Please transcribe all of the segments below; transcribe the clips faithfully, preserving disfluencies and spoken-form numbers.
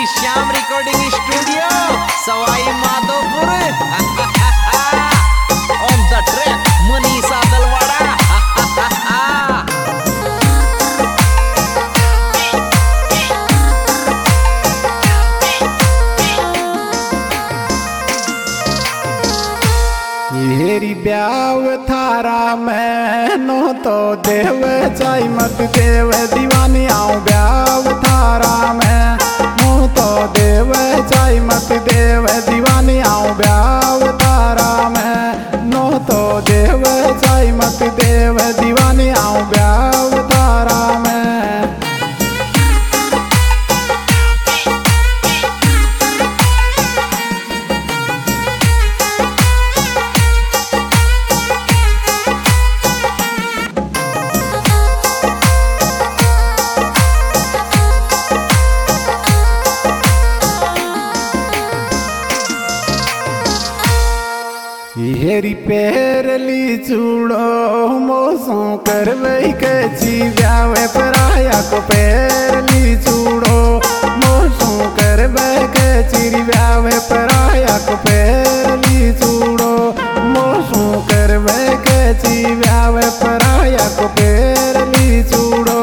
Shri Shyam recording studio Sawai Madhopur. On the track Manisha Dalwada. येरी ब्याव थारा मैनो तो देव चाई मत देव दीवानी आऊं ब्याव थारा मैं मुँह तो देव चाई मत देव दीवानी आऊं ब्याव थारा मैं नो तो देव चाई मत देव दीवानी आऊं ब्याव थारा मैं। हेरी पैरली चूड़ो मोसो करवई कची ब्यावे पराया को पैरली चूड़ो मोसो करवे कची ब्यावे पराया को पैरली चूड़ो मोसो करवे कची ब्यावे पराया को पैरली चूड़ो।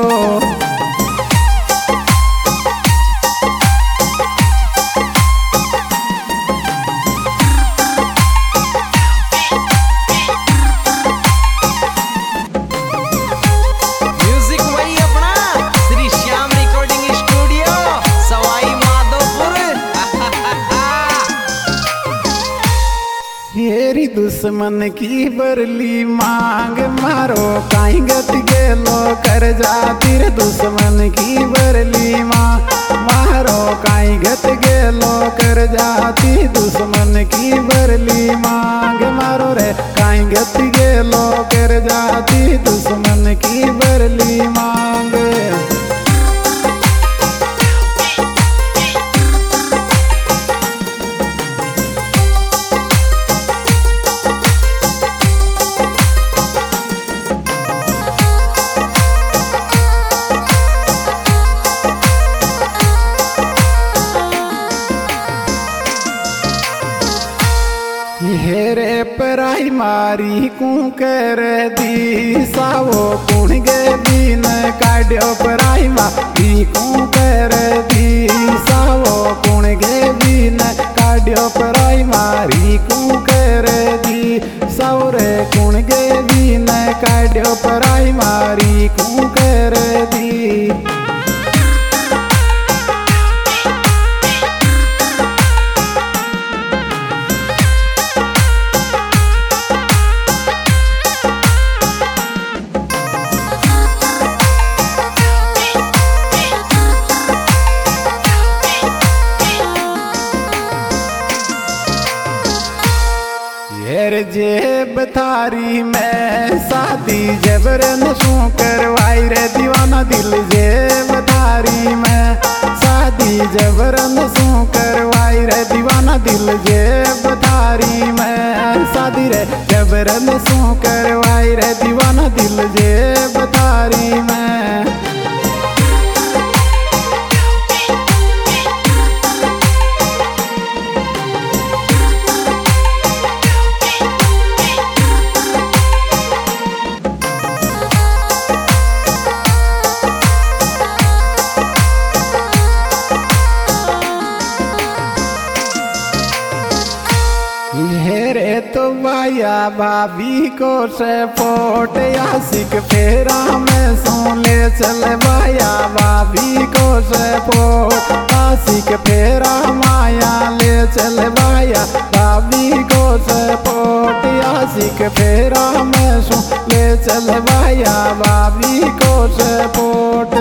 हेरी दुश्मन की बरली मांग मारो काई गत गेलो कर जाती रे दुश्मन की बरली मांग मारो काई गत गेलो कर जाती दुश्मन की बरली मांग मारो रे काई गत गेलो कर जाती दुश्मन की बरली मांग। हेरे पराई मारी कू कर दी सावो कुण गे बीन काढ़ो पराई मारी कू कर दी सावो कुण गे बीन काढ़ो पराई मारी कू कर दी सावरे कुण गे बीन काढ़ो पराई मारी कू कर दी। जेब थारी में शादी जबरन शू करवाई रे दीवाना दिल जेब थारी में शादी जबरन शू करवाई रे दीवाना दिल जेब थारी में शादी रे जबरन शू करवाई रे दीवाना दिल जेब थारी में। हेरे तो वाया भाभी को से पोट आशिक फेरा में सोले चले वाया भाभी को से पोट आशिक फेरा माया ले चले वाया भाभी को से पोट आशिक फेरा में सोले चले वाया भाभी को से पोट।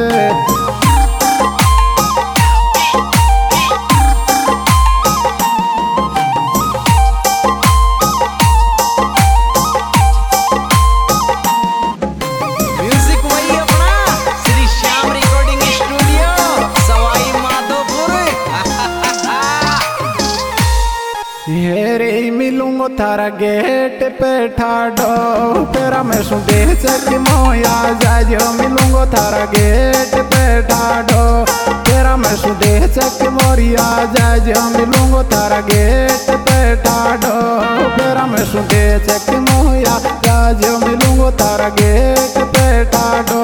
हेरे मिलूंगो थारा गेट पे ठाडो तेरा मैं सुबह चक मोया जाजो मिलूंगो थारा गेट पे ठाडो तेरा में सुदे चक मोरिया जाय जो मिलूंगो तारा गेट पे ठाडो फेरा में सुदे चक मोया जाय जो मिलूंगो तारा गेट पे ठाडो।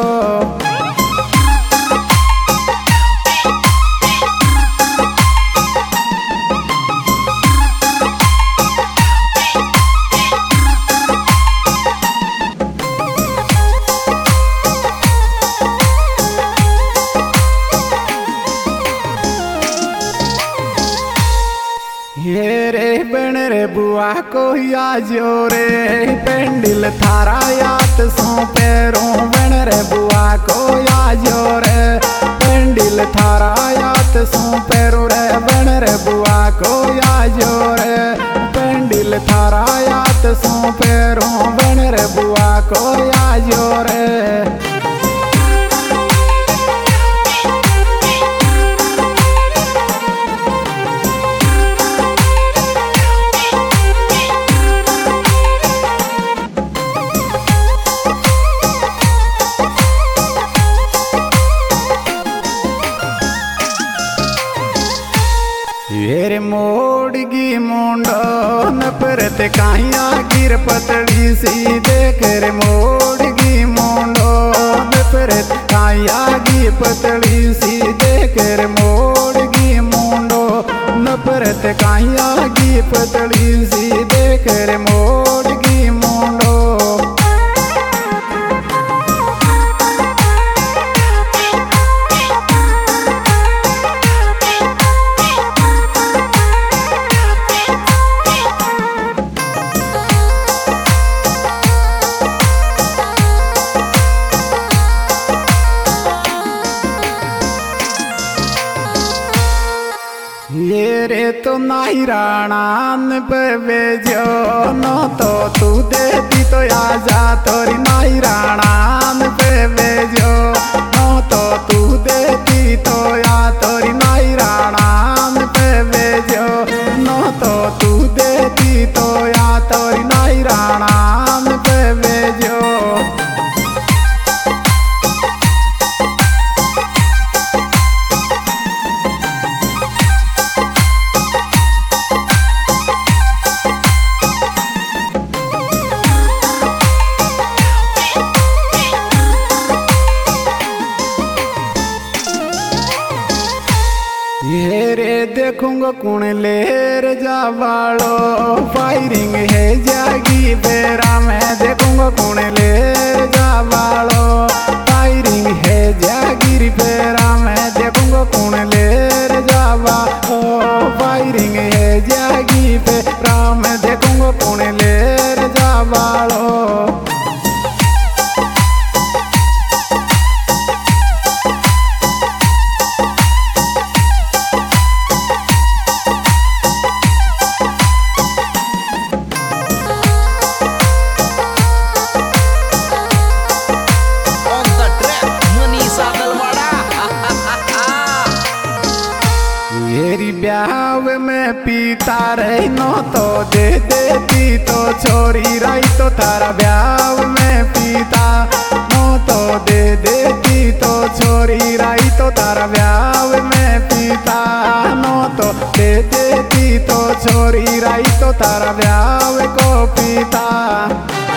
ये रे बन रे बुआ को या जो रे पेंडिल थारा यात सो पैरों बन रे बुआ को या जो रे पेंडिल थारा यात सो पैरों रे बन रे बुआ को या जो रे पेंडिल थारा यात सो पैरों बन रे बुआ को या जो रे। येरे मोड़गी मुंडो न परत काहिया गिर पतड़ी सी देख रे मोड़गी मुंडो न परत काहिया गिर पतड़ी सी देख रे मोड़गी मुंडो न परत काहिया गिर पतड़ी सी देख रे मोड़गी मुंडो। ये रे तो नाई राणान पे बेजो नो तो तू देती तो आजा तोरी नाई राणान पे बेजो नो तो तू देती तो या तोरी नाई राणान पे बेजो नो तो तू देती तो या तोरी नाई राणान पे बेजो। ये रे देखूंगा कौन लेर जा वालो फायरिंग है जागी बेरा में देखूंगा कौन लेर जा वालो फायरिंग है जागी बेरा में देखूंगा कौन लेर जा वालो फायरिंग है जागी बेरा में देखूंगा कौन लेर जा वालो। मेरी ब्याह में पीता रही नो तो दे देती तो छोरी रही तो थारा ब्याह में पीता नो तो दे देती तो छोरी रही तो थारा ब्याह में पीता नो तो दे देती तो छोरी रही तो थारा ब्याह को पीता।